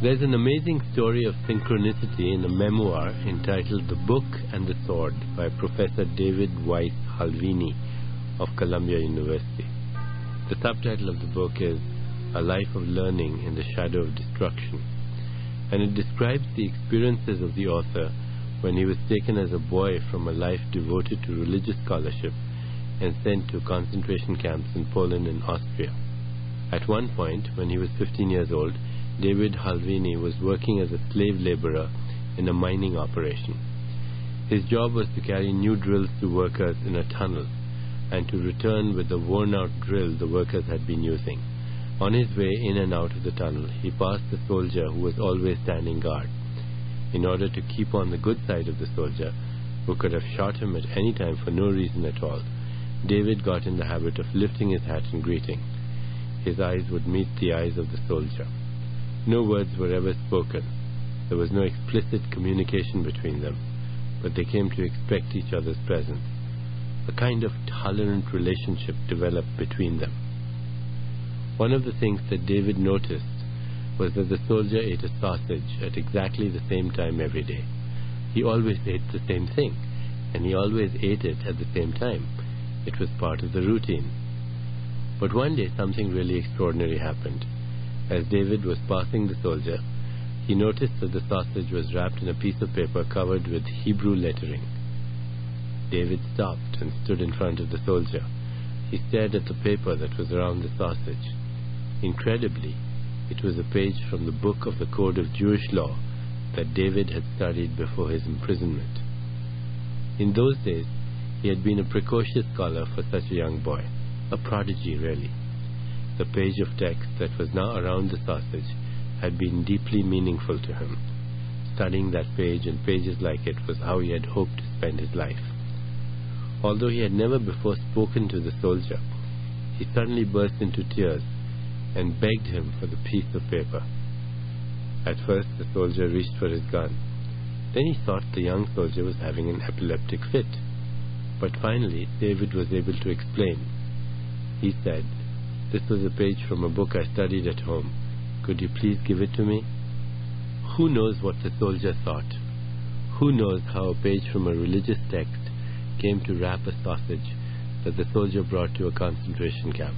There's an amazing story of synchronicity in a memoir entitled The Book and the Sword by Professor David Weiss Halvini of Columbia University. The subtitle of the book is A Life of Learning in the Shadow of Destruction, and it describes the experiences of the author when he was taken as a boy from a life devoted to religious scholarship and sent to concentration camps in Poland and Austria. At one point, when he was 15 years old, David Halvini was working as a slave laborer in a mining operation. His job was to carry new drills to workers in a tunnel and to return with the worn-out drill the workers had been using. On his way in and out of the tunnel, he passed a soldier who was always standing guard. In order to keep on the good side of the soldier, who could have shot him at any time for no reason at all, David got in the habit of lifting his hat in greeting. His eyes would meet the eyes of the soldier. No words were ever spoken. There was no explicit communication between them, but they came to expect each other's presence. A kind of tolerant relationship developed between them. One of the things that David noticed was that the soldier ate a sausage at exactly the same time every day. He always ate the same thing, and he always ate it at the same time. It was part of the routine. But one day something really extraordinary happened. As David was passing the soldier, he noticed that the sausage was wrapped in a piece of paper covered with Hebrew lettering. David stopped and stood in front of the soldier. He stared at the paper that was around the sausage. Incredibly, it was a page from the book of the Code of Jewish Law that David had studied before his imprisonment. In those days, he had been a precocious scholar for such a young boy, a prodigy really. The page of text that was now around the sausage had been deeply meaningful to him. Studying that page and pages like it was how he had hoped to spend his life. Although he had never before spoken to the soldier, he suddenly burst into tears and begged him for the piece of paper. At first the soldier reached for his gun. Then he thought the young soldier was having an epileptic fit. But finally David was able to explain. He said, "This was a page from a book I studied at home. Could you please give it to me?" Who knows what the soldier thought? Who knows how a page from a religious text came to wrap a sausage that the soldier brought to a concentration camp?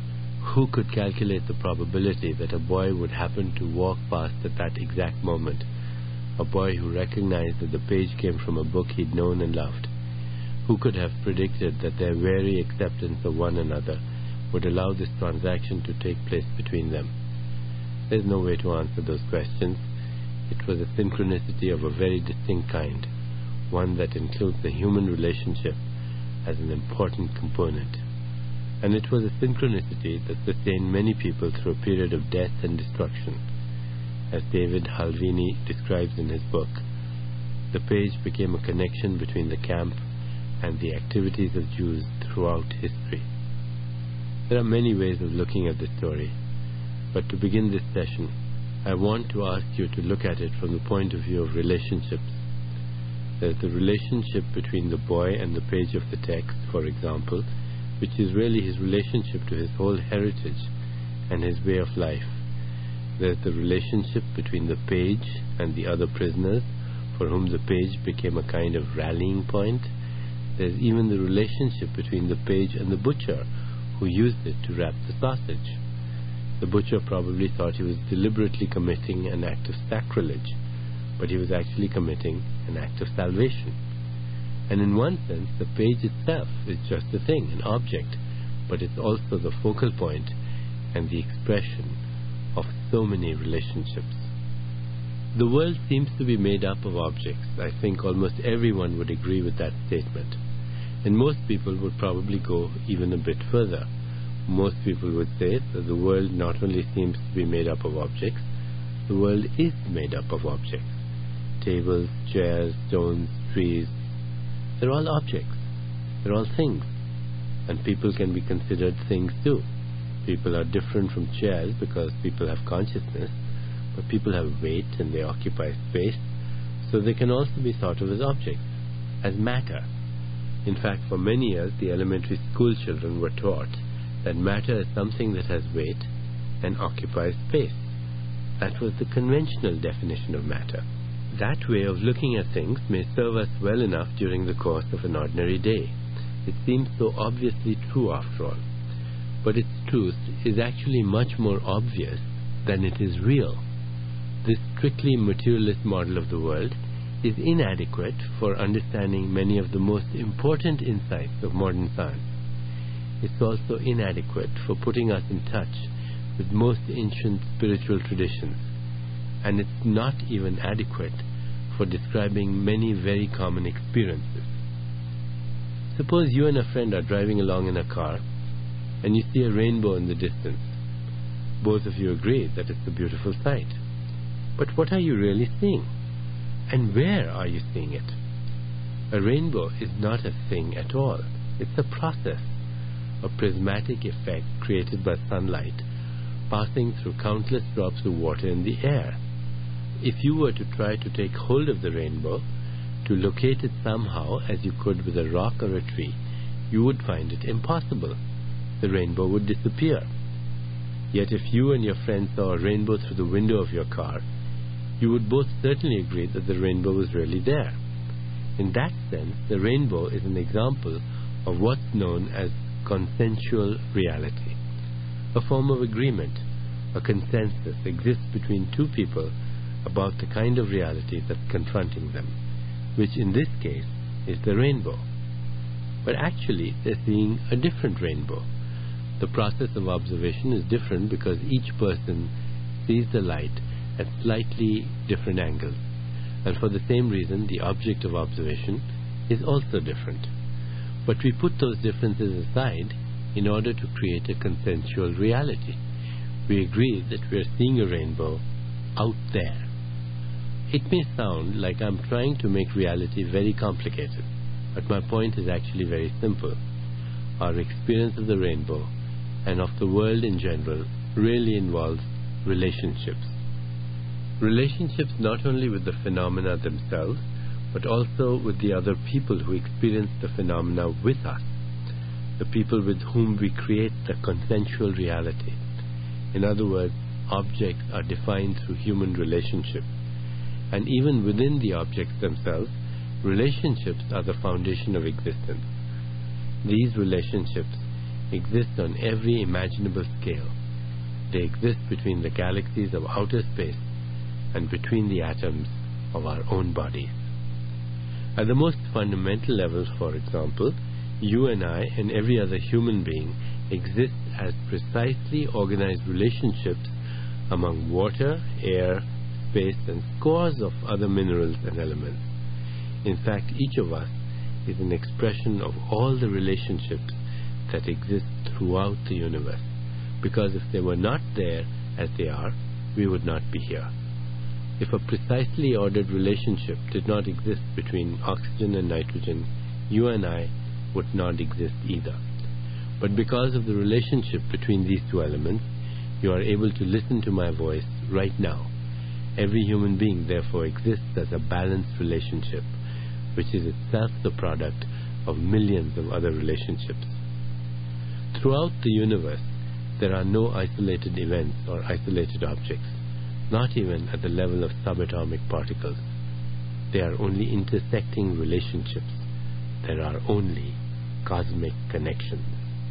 Who could calculate the probability that a boy would happen to walk past at that exact moment? A boy who recognized that the page came from a book he'd known and loved. Who could have predicted that their wary acceptance of one another would allow this transaction to take place between them? There's no way to answer those questions. It was a synchronicity of a very distinct kind, one that includes the human relationship as an important component. And it was a synchronicity that sustained many people through a period of death and destruction. As David Halvini describes in his book, the page became a connection between the camp and the activities of Jews throughout history. There are many ways of looking at this story, but to begin this session, I want to ask you to look at it from the point of view of relationships. There's the relationship between the boy and the page of the text, for example, which is really his relationship to his whole heritage and his way of life. There's the relationship between the page and the other prisoners, for whom the page became a kind of rallying point. There's even the relationship between the page and the butcher, who used it to wrap the sausage. The butcher probably thought he was deliberately committing an act of sacrilege, but he was actually committing an act of salvation. And in one sense, the page itself is just a thing, an object, but it's also the focal point and the expression of so many relationships. The world seems to be made up of objects. I think almost everyone would agree with that statement. And most people would probably go even a bit further. Most people would say that the world not only seems to be made up of objects, the world is made up of objects. Tables, chairs, stones, trees, they're all objects. They're all things. And people can be considered things too. People are different from chairs because people have consciousness, but people have weight and they occupy space, so they can also be thought of as objects, as matter. In fact, for many years, the elementary school children were taught that matter is something that has weight and occupies space. That was the conventional definition of matter. That way of looking at things may serve us well enough during the course of an ordinary day. It seems so obviously true after all. But its truth is actually much more obvious than it is real. This strictly materialist model of the world is inadequate for understanding many of the most important insights of modern science. It's also inadequate for putting us in touch with most ancient spiritual traditions, and it's not even adequate for describing many very common experiences. Suppose you and a friend are driving along in a car and you see a rainbow in the distance. Both of you agree that it's a beautiful sight. But what are you really seeing? And where are you seeing it? A rainbow is not a thing at all. It's a process, a prismatic effect created by sunlight passing through countless drops of water in the air. If you were to try to take hold of the rainbow, to locate it somehow as you could with a rock or a tree, you would find it impossible. The rainbow would disappear. Yet if you and your friend saw a rainbow through the window of your car, you would both certainly agree that the rainbow was really there. In that sense, the rainbow is an example of what's known as consensual reality. A form of agreement, a consensus exists between two people about the kind of reality that's confronting them, which in this case is the rainbow. But actually, they're seeing a different rainbow. The process of observation is different because each person sees the light at slightly different angles, and for the same reason the object of observation is also different. But we put those differences aside in order to create a consensual reality. We agree that we are seeing a rainbow out there. It may sound like I'm trying to make reality very complicated, but my point is actually very simple. Our experience of the rainbow and of the world in general really involves relationships. Relationships not only with the phenomena themselves, but also with the other people who experience the phenomena with us, the people with whom we create the consensual reality. In other words, objects are defined through human relationships. And even within the objects themselves, relationships are the foundation of existence. These relationships exist on every imaginable scale. They exist between the galaxies of outer space and between the atoms of our own bodies. At the most fundamental level, for example, you and I and every other human being exist as precisely organized relationships among water, air, space, and scores of other minerals and elements. In fact, each of us is an expression of all the relationships that exist throughout the universe, because if they were not there as they are, we would not be here. If a precisely ordered relationship did not exist between oxygen and nitrogen, you and I would not exist either. But because of the relationship between these two elements, you are able to listen to my voice right now. Every human being therefore exists as a balanced relationship, which is itself the product of millions of other relationships. Throughout the universe, there are no isolated events or isolated objects, not even at the level of subatomic particles. There are only intersecting relationships. There are only cosmic connections.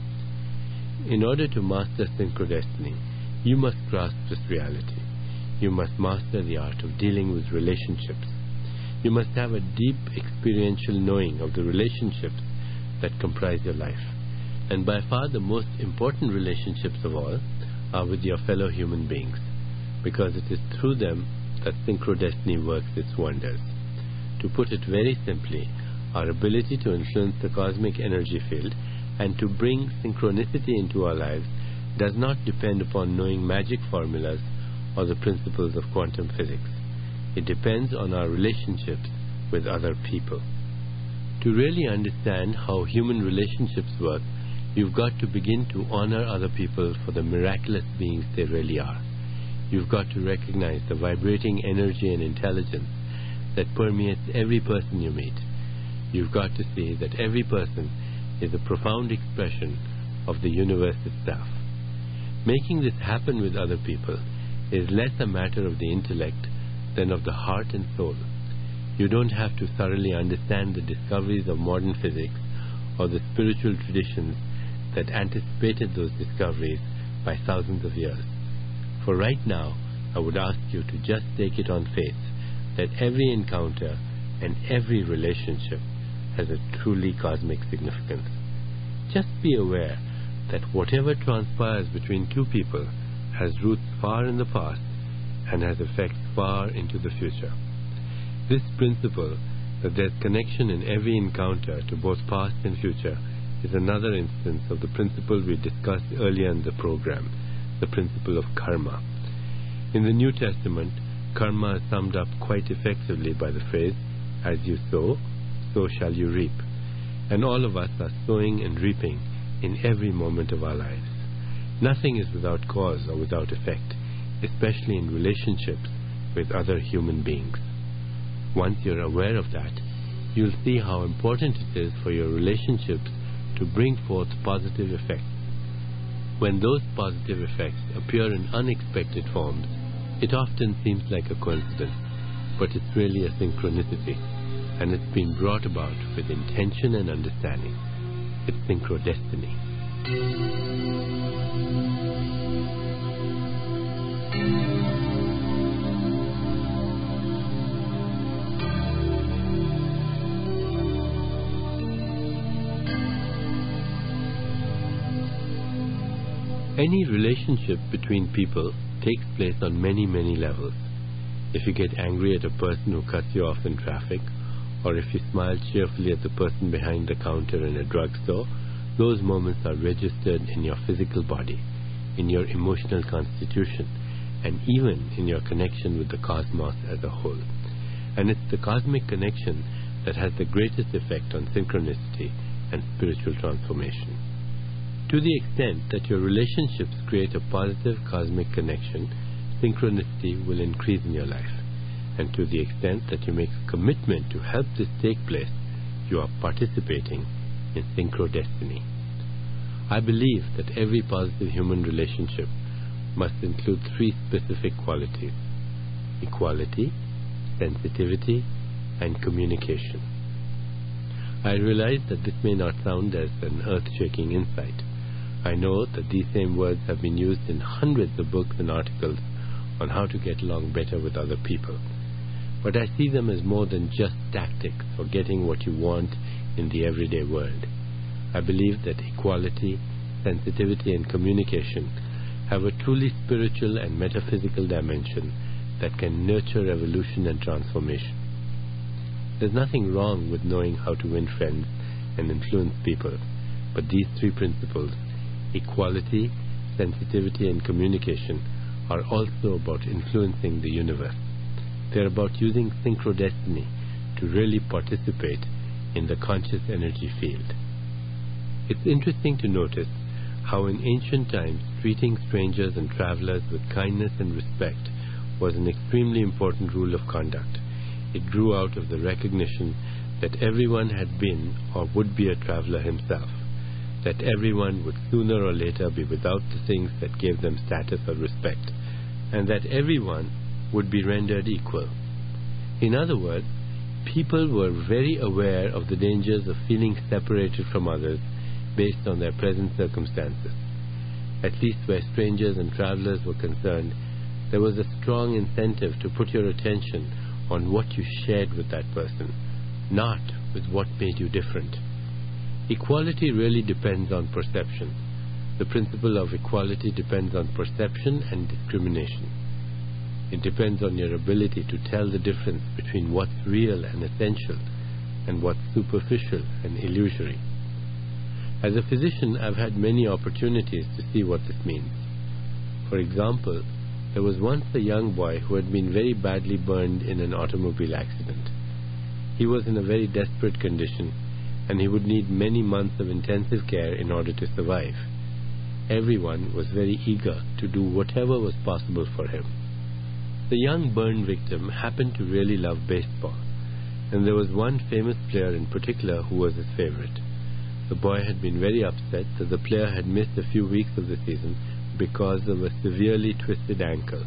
In order to master synchrodestiny, you must grasp this reality. You must master the art of dealing with relationships. You must have a deep experiential knowing of the relationships that comprise your life. And by far the most important relationships of all are with your fellow human beings, because it is through them that synchrodestiny works its wonders. To put it very simply, our ability to influence the cosmic energy field and to bring synchronicity into our lives does not depend upon knowing magic formulas or the principles of quantum physics. It depends on our relationships with other people. To really understand how human relationships work, you've got to begin to honor other people for the miraculous beings they really are. You've got to recognize the vibrating energy and intelligence that permeates every person you meet. You've got to see that every person is a profound expression of the universe itself. Making this happen with other people is less a matter of the intellect than of the heart and soul. You don't have to thoroughly understand the discoveries of modern physics or the spiritual traditions that anticipated those discoveries by thousands of years. For right now, I would ask you to just take it on faith that every encounter and every relationship has a truly cosmic significance. Just be aware that whatever transpires between two people has roots far in the past and has effects far into the future. This principle, that there's connection in every encounter to both past and future, is another instance of the principle we discussed earlier in the program, the principle of karma. In the New Testament, karma is summed up quite effectively by the phrase, "As you sow, so shall you reap." And all of us are sowing and reaping in every moment of our lives. Nothing is without cause or without effect, especially in relationships with other human beings. Once you're aware of that, you'll see how important it is for your relationships to bring forth positive effects. When those positive effects appear in unexpected forms, it often seems like a coincidence, but it's really a synchronicity, and it's been brought about with intention and understanding. It's synchrodestiny. Any relationship between people takes place on many levels. If you get angry at a person who cuts you off in traffic, or if you smile cheerfully at the person behind the counter in a drugstore, those moments are registered in your physical body, in your emotional constitution, and even in your connection with the cosmos as a whole. And it's the cosmic connection that has the greatest effect on synchronicity and spiritual transformation. To the extent that your relationships create a positive cosmic connection, synchronicity will increase in your life. And to the extent that you make a commitment to help this take place, you are participating in synchrodestiny. I believe that every positive human relationship must include three specific qualities: equality, sensitivity, and communication. I realize that this may not sound as an earth-shaking insight. I know that these same words have been used in hundreds of books and articles on how to get along better with other people. But I see them as more than just tactics for getting what you want in the everyday world. I believe that equality, sensitivity, and communication have a truly spiritual and metaphysical dimension that can nurture evolution and transformation. There's nothing wrong with knowing how to win friends and influence people, but these three principles, equality, sensitivity, and communication, are also about influencing the universe. They're about using synchrodestiny to really participate in the conscious energy field. It's interesting to notice how in ancient times treating strangers and travelers with kindness and respect was an extremely important rule of conduct. It grew out of the recognition that everyone had been or would be a traveler himself, that everyone would sooner or later be without the things that gave them status or respect, and that everyone would be rendered equal. In other words, people were very aware of the dangers of feeling separated from others based on their present circumstances. At least where strangers and travelers were concerned, there was a strong incentive to put your attention on what you shared with that person, not with what made you different. Equality really depends on perception. The principle of equality depends on perception and discrimination. It depends on your ability to tell the difference between what's real and essential and what's superficial and illusory. As a physician, I've had many opportunities to see what this means. For example, there was once a young boy who had been very badly burned in an automobile accident. He was in a very desperate condition, and he would need many months of intensive care in order to survive. Everyone was very eager to do whatever was possible for him. The young burn victim happened to really love baseball, and there was one famous player in particular who was his favorite. The boy had been very upset that the player had missed a few weeks of the season because of a severely twisted ankle,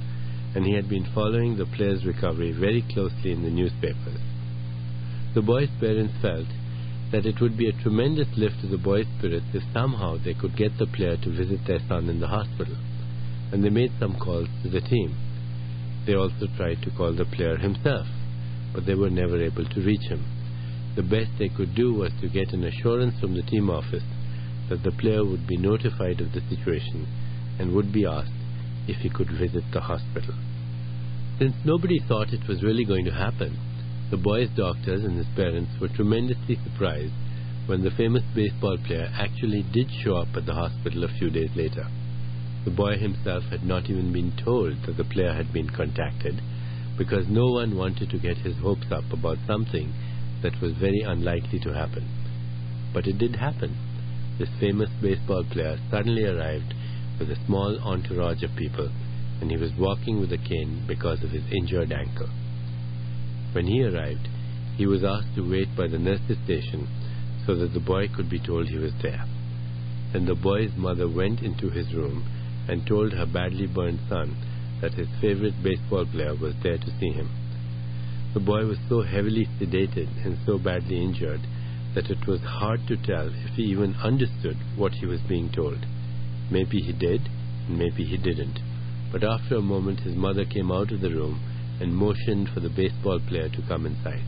and he had been following the player's recovery very closely in the newspapers. The boy's parents felt that it would be a tremendous lift to the boy's spirits if somehow they could get the player to visit their son in the hospital, and they made some calls to the team. They also tried to call the player himself, but they were never able to reach him. The best they could do was to get an assurance from the team office that the player would be notified of the situation and would be asked if he could visit the hospital. Since nobody thought it was really going to happen, the boy's doctors and his parents were tremendously surprised when the famous baseball player actually did show up at the hospital a few days later. The boy himself had not even been told that the player had been contacted, because no one wanted to get his hopes up about something that was very unlikely to happen. But it did happen. This famous baseball player suddenly arrived with a small entourage of people, and he was walking with a cane because of his injured ankle. When he arrived, he was asked to wait by the nurse's station so that the boy could be told he was there. Then the boy's mother went into his room and told her badly burned son that his favorite baseball player was there to see him. The boy was so heavily sedated and so badly injured that it was hard to tell if he even understood what he was being told. Maybe he did, and maybe he didn't. But after a moment, his mother came out of the room and motioned for the baseball player to come inside.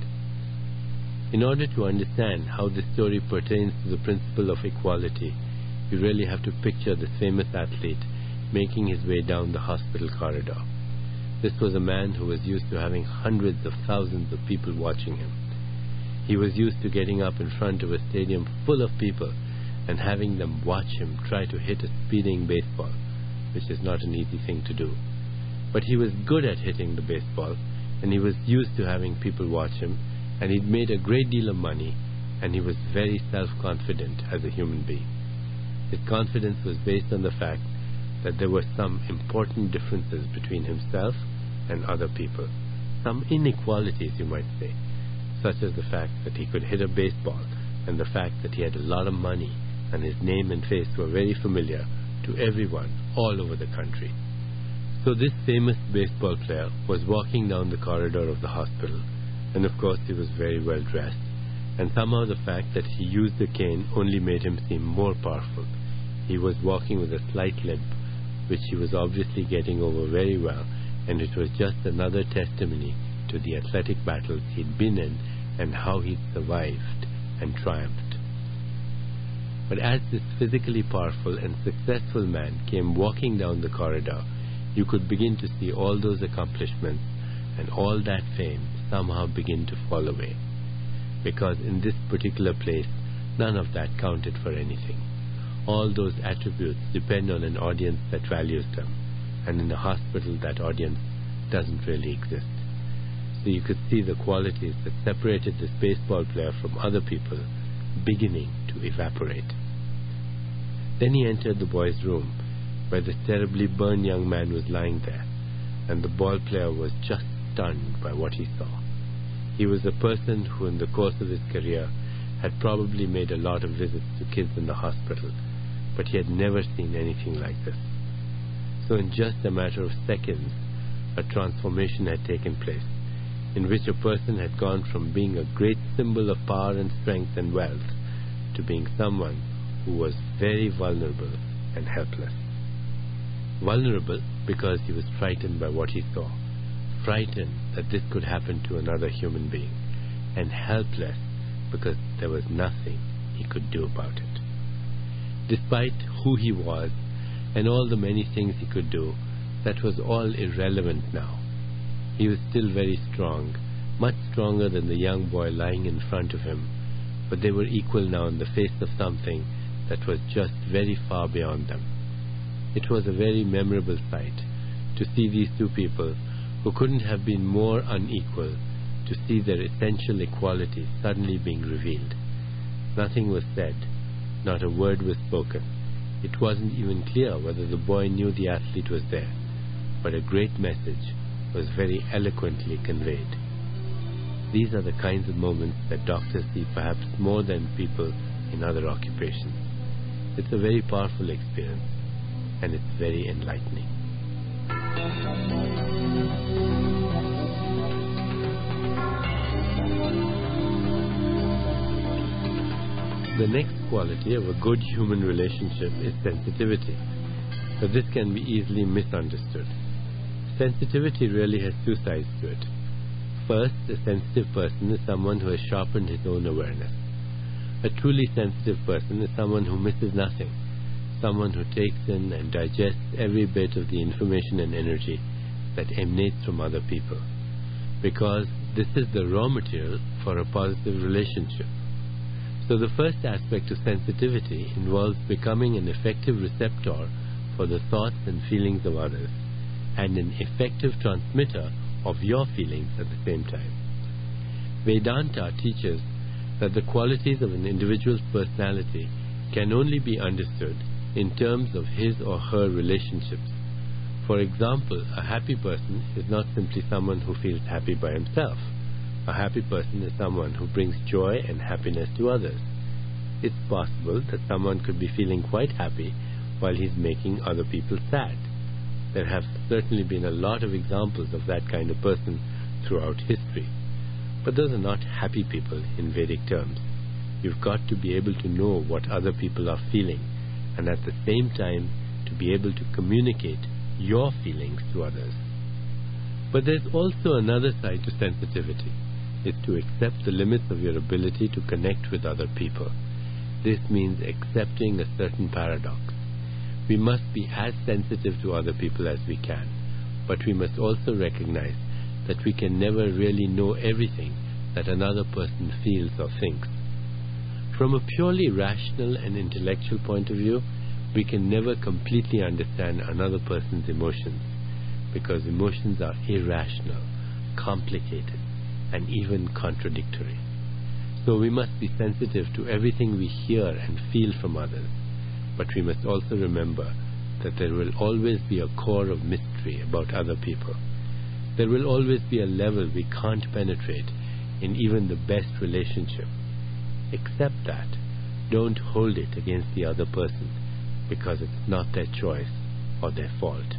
In order to understand how this story pertains to the principle of equality, you really have to picture this famous athlete making his way down the hospital corridor. This was a man who was used to having hundreds of thousands of people watching him. He was used to getting up in front of a stadium full of people and having them watch him try to hit a speeding baseball, which is not an easy thing to do. But he was good at hitting the baseball, and he was used to having people watch him, and he'd made a great deal of money, and he was very self-confident as a human being. His confidence was based on the fact that there were some important differences between himself and other people, some inequalities, you might say, such as the fact that he could hit a baseball and the fact that he had a lot of money and his name and face were very familiar to everyone all over the country. So this famous baseball player was walking down the corridor of the hospital, and of course he was very well dressed, and somehow the fact that he used the cane only made him seem more powerful. He was walking with a slight limp, which he was obviously getting over very well, and it was just another testimony to the athletic battles he'd been in and how he'd survived and triumphed. But as this physically powerful and successful man came walking down the corridor, you could begin to see all those accomplishments and all that fame somehow begin to fall away. Because in this particular place, none of that counted for anything. All those attributes depend on an audience that values them, and in a hospital that audience doesn't really exist. So you could see the qualities that separated this baseball player from other people beginning to evaporate. Then he entered the boy's room, where this terribly burned young man was lying there, and the ball player was just stunned by what he saw. He was a person who in the course of his career had probably made a lot of visits to kids in the hospital, but he had never seen anything like this. So in just a matter of seconds, a transformation had taken place, in which a person had gone from being a great symbol of power and strength and wealth to being someone who was very vulnerable and helpless. Vulnerable because he was frightened by what he saw, frightened that this could happen to another human being, and helpless because there was nothing he could do about it. Despite who he was and all the many things he could do, that was all irrelevant now. He was still very strong, much stronger than the young boy lying in front of him, but they were equal now in the face of something that was just very far beyond them. It was a very memorable sight to see these two people who couldn't have been more unequal, to see their essential equality suddenly being revealed. Nothing was said, not a word was spoken. It wasn't even clear whether the boy knew the athlete was there, but a great message was very eloquently conveyed. These are the kinds of moments that doctors see perhaps more than people in other occupations. It's a very powerful experience, and it's very enlightening. The next quality of a good human relationship is sensitivity. But this can be easily misunderstood. Sensitivity really has two sides to it. First, a sensitive person is someone who has sharpened his own awareness. A truly sensitive person is someone who misses nothing, someone who takes in and digests every bit of the information and energy that emanates from other people, because this is the raw material for a positive relationship. So the first aspect of sensitivity involves becoming an effective receptor for the thoughts and feelings of others, and an effective transmitter of your feelings at the same time. Vedanta teaches that the qualities of an individual's personality can only be understood in terms of his or her relationships. For example, a happy person is not simply someone who feels happy by himself. A happy person is someone who brings joy and happiness to others. It's possible that someone could be feeling quite happy while he's making other people sad. There have certainly been a lot of examples of that kind of person throughout history. But those are not happy people in Vedic terms. You've got to be able to know what other people are feeling, and at the same time to be able to communicate your feelings to others. But there's also another side to sensitivity. It's to accept the limits of your ability to connect with other people. This means accepting a certain paradox. We must be as sensitive to other people as we can, but we must also recognize that we can never really know everything that another person feels or thinks. From a purely rational and intellectual point of view, we can never completely understand another person's emotions, because emotions are irrational, complicated, and even contradictory. So we must be sensitive to everything we hear and feel from others, but we must also remember that there will always be a core of mystery about other people. There will always be a level we can't penetrate in even the best relationship. Accept that. Don't hold it against the other person, because it's not their choice or their fault.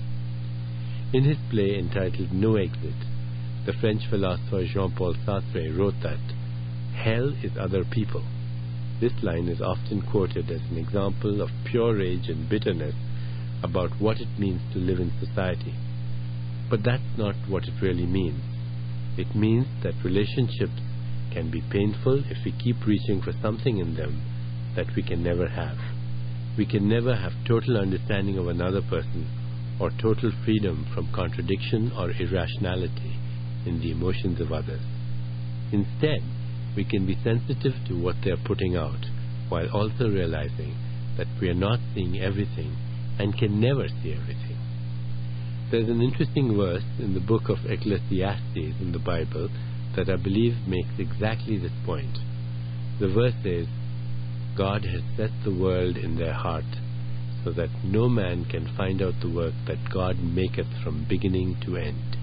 In his play entitled No Exit, the French philosopher Jean-Paul Sartre wrote that hell is other people. This line is often quoted as an example of pure rage and bitterness about what it means to live in society. But that's not what it really means. It means that relationships can be painful if we keep reaching for something in them that we can never have. We can never have total understanding of another person or total freedom from contradiction or irrationality in the emotions of others. Instead, we can be sensitive to what they are putting out, while also realizing that we are not seeing everything and can never see everything. There's an interesting verse in the book of Ecclesiastes in the Bible that I believe makes exactly this point. The verse says, God has set the world in their heart, so that no man can find out the work that God maketh from beginning to end.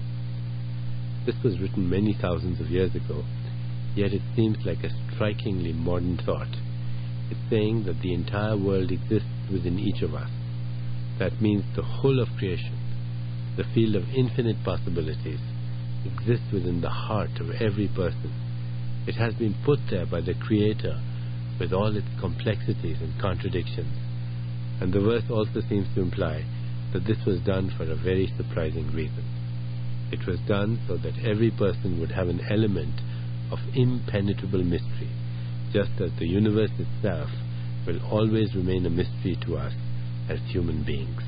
This was written many thousands of years ago, yet it seems like a strikingly modern thought. It's saying that the entire world exists within each of us. That means the whole of creation, the field of infinite possibilities, exists within the heart of every person. It has been put there by the Creator with all its complexities and contradictions. And the verse also seems to imply that this was done for a very surprising reason. It was done so that every person would have an element of impenetrable mystery, just as the universe itself will always remain a mystery to us as human beings.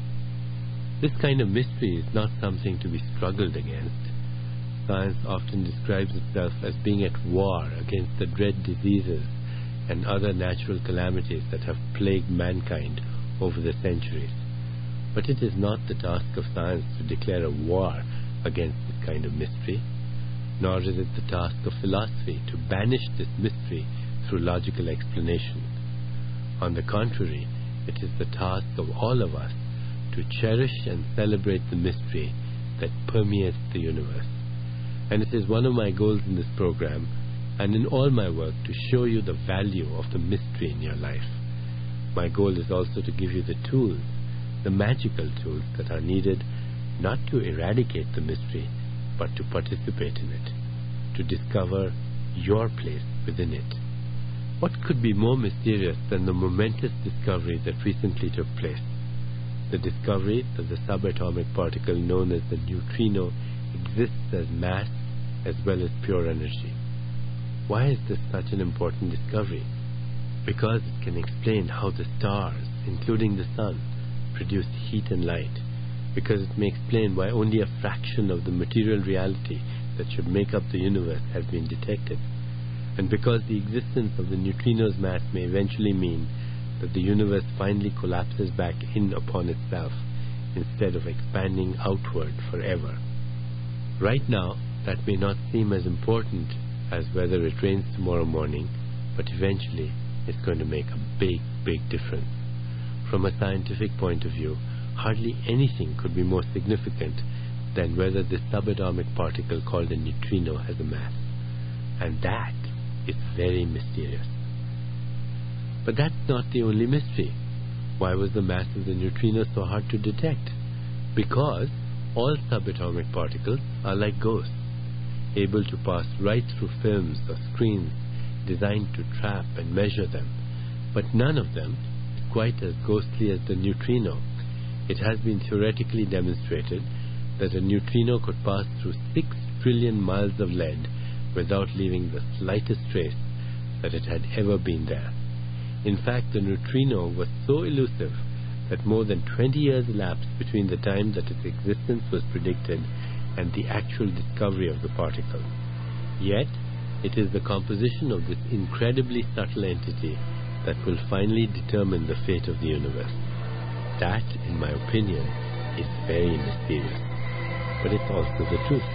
This kind of mystery is not something to be struggled against. Science often describes itself as being at war against the dread diseases and other natural calamities that have plagued mankind over the centuries. But it is not the task of science to declare a war against this kind of mystery, nor is it the task of philosophy to banish this mystery through logical explanation. On the contrary, it is the task of all of us to cherish and celebrate the mystery that permeates the universe. And it is one of my goals in this program and in all my work to show you the value of the mystery in your life. My goal is also to give you the tools, the magical tools that are needed not to eradicate the mystery, but to participate in it, to discover your place within it. What could be more mysterious than the momentous discovery that recently took place? The discovery that the subatomic particle known as the neutrino exists as mass as well as pure energy. Why is this such an important discovery? Because it can explain how the stars, including the sun, produce heat and light. Because it may explain why only a fraction of the material reality that should make up the universe has been detected. And because the existence of the neutrino's mass may eventually mean that the universe finally collapses back in upon itself instead of expanding outward forever. Right now, that may not seem as important as whether it rains tomorrow morning, but eventually it's going to make a big, big difference. From a scientific point of view, hardly anything could be more significant than whether this subatomic particle called a neutrino has a mass. And that is very mysterious. But that's not the only mystery. Why was the mass of the neutrino so hard to detect? Because all subatomic particles are like ghosts, able to pass right through films or screens designed to trap and measure them. But none of them is quite as ghostly as the neutrino. It has been theoretically demonstrated that a neutrino could pass through 6 trillion miles of lead without leaving the slightest trace that it had ever been there. In fact, the neutrino was so elusive that more than 20 years elapsed between the time that its existence was predicted and the actual discovery of the particle. Yet, it is the composition of this incredibly subtle entity that will finally determine the fate of the universe. That, in my opinion, is very mysterious. But it's also the truth.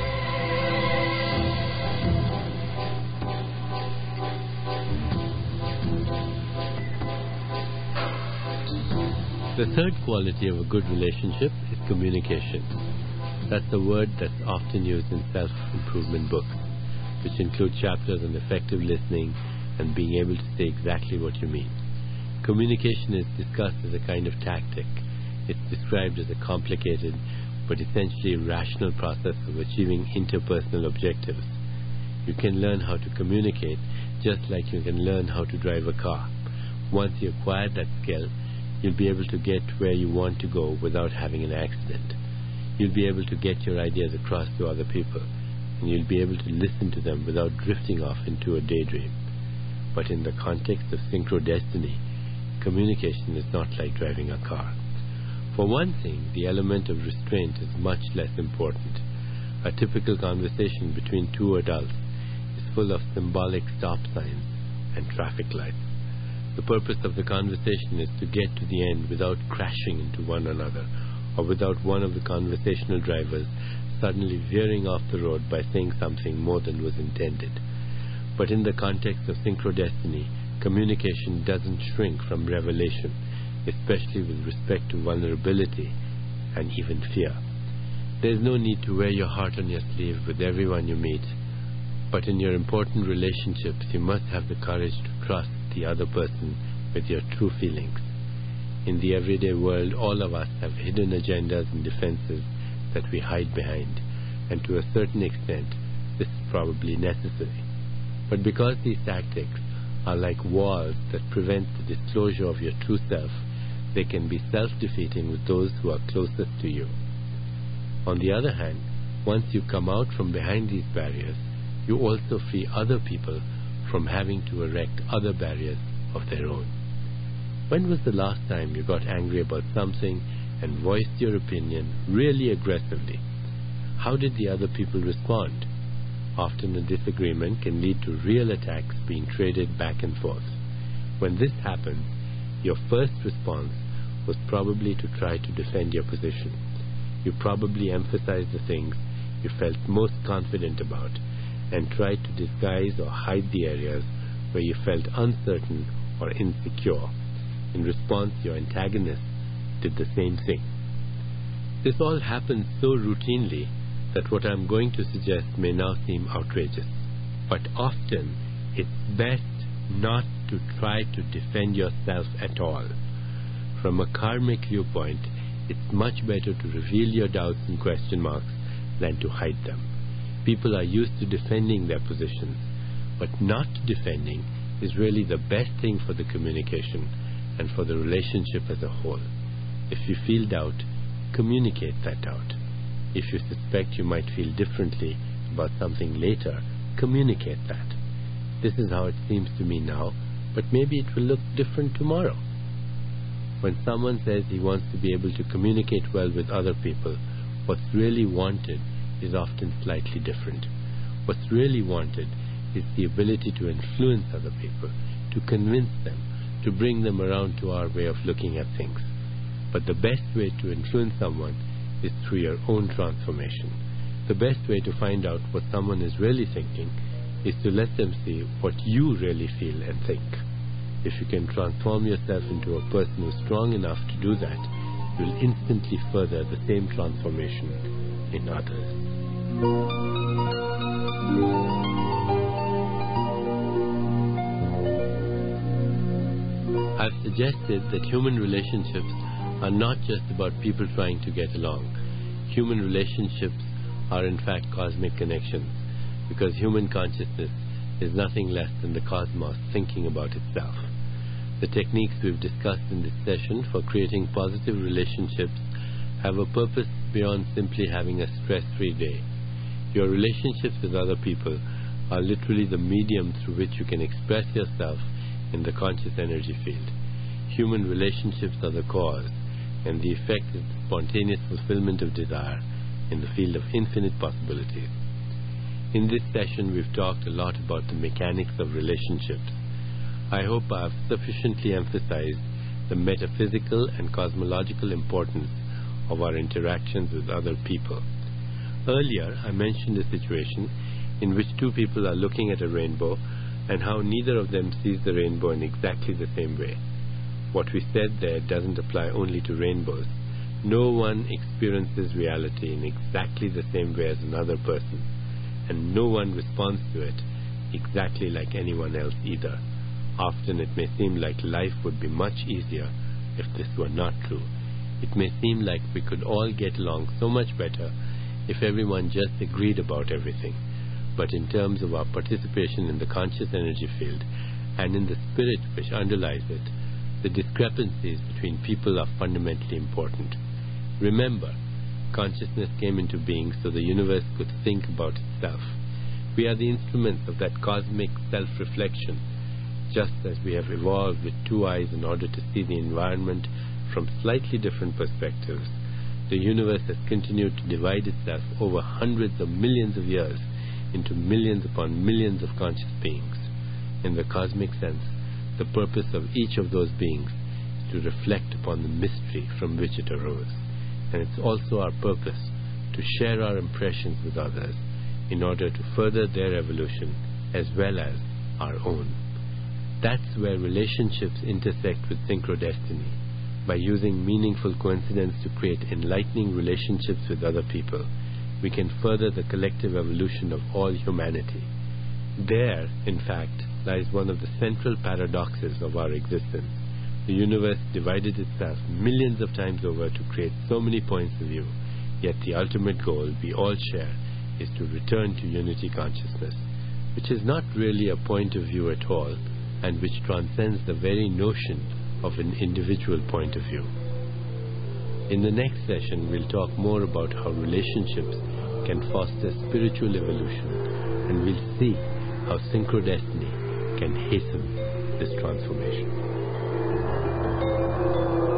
The third quality of a good relationship is communication. That's a word that's often used in self-improvement books, which include chapters on effective listening and being able to say exactly what you mean. Communication is discussed as a kind of tactic. It's described as a complicated but essentially rational process of achieving interpersonal objectives. You can learn how to communicate just like you can learn how to drive a car. Once you acquire that skill, you'll be able to get where you want to go without having an accident. You'll be able to get your ideas across to other people, and you'll be able to listen to them without drifting off into a daydream. But in the context of synchrodestiny, communication is not like driving a car. For one thing, the element of restraint is much less important. A typical conversation between two adults is full of symbolic stop signs and traffic lights. The purpose of the conversation is to get to the end without crashing into one another, or without one of the conversational drivers suddenly veering off the road by saying something more than was intended. But in the context of synchrodestiny, communication doesn't shrink from revelation, especially with respect to vulnerability and even fear. There's no need to wear your heart on your sleeve with everyone you meet, but in your important relationships, you must have the courage to trust the other person with your true feelings. In the everyday world, all of us have hidden agendas and defenses that we hide behind, and to a certain extent, this is probably necessary. But because these tactics are like walls that prevent the disclosure of your true self, they can be self-defeating with those who are closest to you. On the other hand, once you come out from behind these barriers, you also free other people from having to erect other barriers of their own. When was the last time you got angry about something and voiced your opinion really aggressively? How did the other people respond? Often a disagreement can lead to real attacks being traded back and forth. When this happens, your first response was probably to try to defend your position. You probably emphasized the things you felt most confident about and tried to disguise or hide the areas where you felt uncertain or insecure. In response, your antagonist did the same thing. This all happens so routinely that what I'm going to suggest may now seem outrageous. But often, it's best not to try to defend yourself at all. From a karmic viewpoint, It's much better to reveal your doubts and question marks than to hide them. People are used to defending their positions, but not defending is really the best thing for the communication and for the relationship as a whole. If you feel doubt, communicate that doubt. If you suspect you might feel differently about something later, communicate that. This is how it seems to me now, but maybe it will look different tomorrow. When someone says he wants to be able to communicate well with other people, what's really wanted is often slightly different. What's really wanted is the ability to influence other people, to convince them, to bring them around to our way of looking at things. But the best way to influence someone is through your own transformation. The best way to find out what someone is really thinking is to let them see what you really feel and think. If you can transform yourself into a person who's strong enough to do that, you'll instantly further the same transformation in others. I've suggested that human relationships are not just about people trying to get along. Human relationships are in fact cosmic connections, because human consciousness is nothing less than the cosmos thinking about itself. The techniques we've discussed in this session for creating positive relationships have a purpose beyond simply having a stress-free day. Your relationships with other people are literally the medium through which you can express yourself in the conscious energy field. Human relationships are the cause, and the effect is the spontaneous fulfillment of desire in the field of infinite possibilities. In this session, we've talked a lot about the mechanics of relationships. I hope I have sufficiently emphasized the metaphysical and cosmological importance of our interactions with other people. Earlier, I mentioned a situation in which two people are looking at a rainbow and how neither of them sees the rainbow in exactly the same way. What we said there doesn't apply only to rainbows. No one experiences reality in exactly the same way as another person, and no one responds to it exactly like anyone else either. Often it may seem like life would be much easier if this were not true. It may seem like we could all get along so much better if everyone just agreed about everything. But in terms of our participation in the conscious energy field and in the spirit which underlies it, the discrepancies between people are fundamentally important. Remember, consciousness came into being so the universe could think about itself. We are the instruments of that cosmic self-reflection, just as we have evolved with two eyes in order to see the environment from slightly different perspectives. The universe has continued to divide itself over hundreds of millions of years into millions upon millions of conscious beings. In the cosmic sense, the purpose of each of those beings is to reflect upon the mystery from which it arose. And it's also our purpose to share our impressions with others in order to further their evolution as well as our own. That's where relationships intersect with synchrodestiny. By using meaningful coincidence to create enlightening relationships with other people, we can further the collective evolution of all humanity. There, in fact, lies one of the central paradoxes of our existence. The universe divided itself millions of times over to create so many points of view, yet the ultimate goal we all share is to return to unity consciousness, which is not really a point of view at all, and which transcends the very notion of an individual point of view. In the next session, we'll talk more about how relationships can foster spiritual evolution, and we'll see how synchrodestiny can hasten this transformation.